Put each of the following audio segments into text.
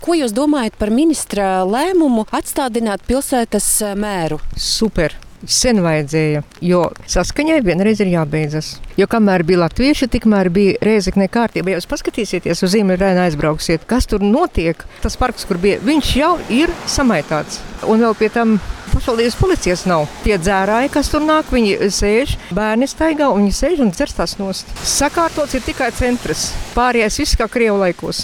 Ko jūs domājat par ministra lēmumu atstādināt pilsētas mēru? Super! Sen vajadzēja, jo saskaņai vienreiz ir jābeidzas. Jo kamēr bija latvieši, tikmēr bija Rēzekne kārtība. Ja jūs paskatīsieties uz Ziemeļrēnu aizbrauksiet, kas tur notiek, tas parks, kur bija, viņš jau ir samaitāts. Un vēl pie tam pašvaldības policijas nav. Tie dzērāji, kas tur nāk, viņi sēž, bērni staigā un viņi sēž un dzer tās nost. Sakārtots ir tikai centrs. Pārējais viss kā Krievu laikos.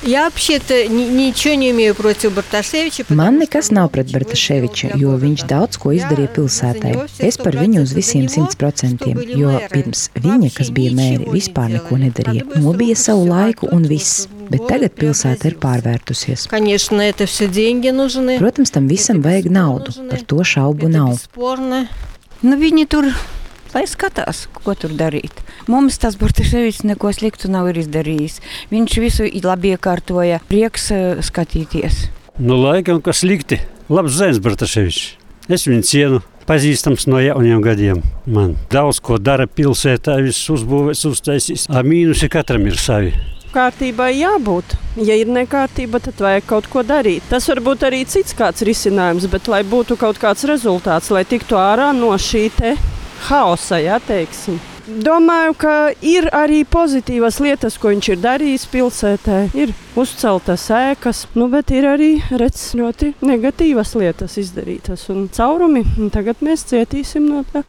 Man nekas nav pret Bartaševiču, jo viņš daudz ko izdarīja pilsētai. Es par viņu uz visiem 100%, jo pirms viņa, kas bija mēri, vispār neko nedarīja. Nobija savu laiku un viss. Bet tagad pilsēta ir pārvērtusies. Protams, tam visam vajag naudu, par to šaubu nav. Viņi tur, lai skatās, ko tur darīt. Mums tas Bartaševičs neko sliktu nav izdarījis. Viņš visu labi iekārtoja, prieks skatīties. Laikam, kas slikti. Labs zēns Bartaševičs. Es viņu cienu. Pazīstams no jauniem gadiem. Man daudz ko dara pilsētā, viss uzbūvēs, uztaisīs. Mīnusi katram ir savi. Kārtībai jābūt. Ja ir nekārtība, tad vajag kaut ko darīt. Tas var būt arī cits kāds risinājums, bet lai būtu kaut kāds rezultāts, lai tiktu ārā no šī te haosa, teiksim. Domāju, ka ir arī pozitīvas lietas, ko viņš ir darījis pilsētā. Ir uzceltas ēkas, bet ir arī ļoti negatīvas lietas izdarītas un caurumi. Un tagad mēs cietīsim no tā.